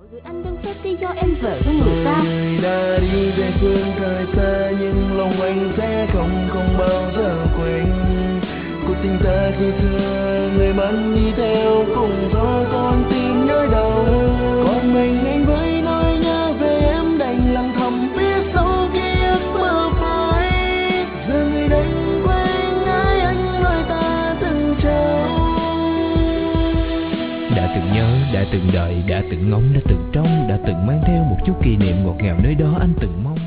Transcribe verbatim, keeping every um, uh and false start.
Gửi anh đơn phép đi do em vợ của người ta. Tôi đã đi về phương thời xa nhưng lòng anh sẽ không không bao giờ quên. Cuộc tình ta khi xưa người bạn đi theo cùng gió con tim nhói đau. Còn mình anh với nỗi nhớ về em đành lặng thầm biết sau ký ức mơ phai. Giờ người đánh quên ai anh lời ta từng trao. Đã từng nhớ, đã từng đợi, đã từng ngóng, đã từng trông, đã từng mang theo một chút kỷ niệm ngọt ngào nơi đó anh từng mong.